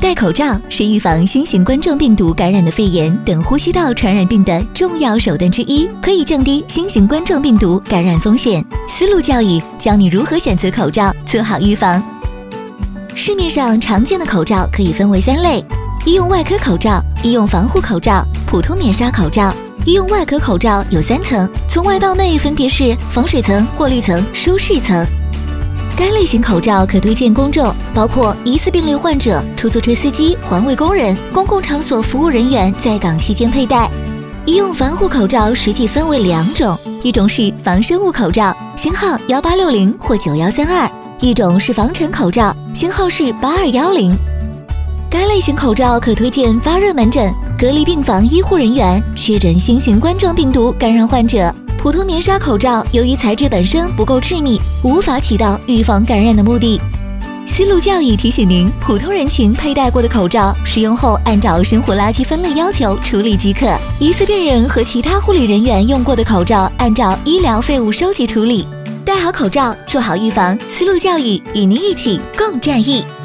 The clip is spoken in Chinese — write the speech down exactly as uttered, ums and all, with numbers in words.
戴口罩是预防新型冠状病毒感染的肺炎等呼吸道传染病的重要手段之一，可以降低新型冠状病毒感染风险。思路教育教你如何选择口罩，做好预防。市面上常见的口罩可以分为三类：医用外科口罩、医用防护口罩、普通棉纱口罩。医用外科口罩有三层，从外到内分别是防水层、过滤层、舒适层。该类型口罩可推荐公众，包括疑似病例患者、出租车司机、环卫工人、公共场所服务人员在岗期间佩戴。医用防护口罩实际分为两种，一种是防生物口罩，型号一八六零或九一三二，一种是防尘口罩，型号是八二一零。该类型口罩可推荐发热门诊、隔离病房医护人员、确诊新型冠状病毒感染患者。普通棉纱口罩由于材质本身不够致密，无法起到预防感染的目的。思路教育提醒您，普通人群佩戴过的口罩，使用后按照生活垃圾分类要求处理即可；疑似病人和其他护理人员用过的口罩，按照医疗废物收集处理。戴好口罩，做好预防。思路教育与您一起共战疫。